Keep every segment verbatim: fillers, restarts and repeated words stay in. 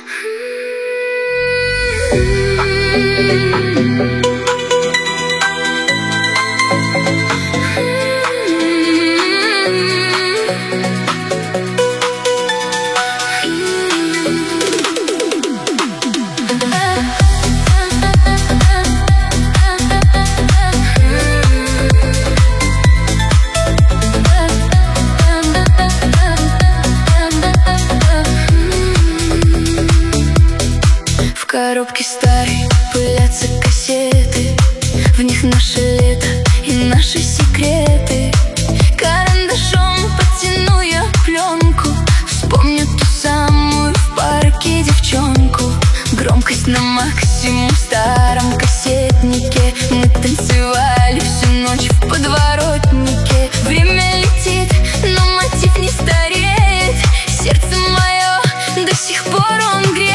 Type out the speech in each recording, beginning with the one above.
В коробке старой пылятся кассеты, в них наше лето и наши секреты. Карандашом подтяну я пленку, вспомню ту самую в парке девчонку. Громкость на максимум в старом кассетнике. Мы танцевали всю ночь в подворотнике. Время летит, но мотив не стареет. Сердце мое до сих пор он греет.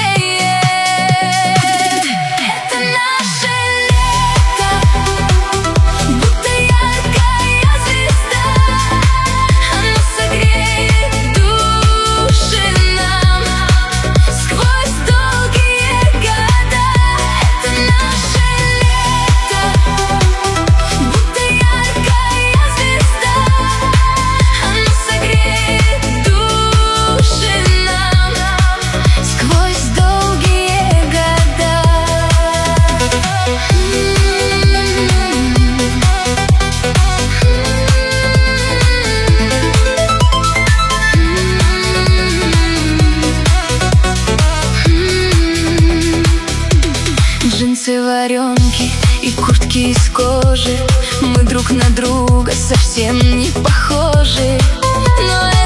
Джинсы, варенки и куртки из кожи. Мы друг на друга совсем не похожи, но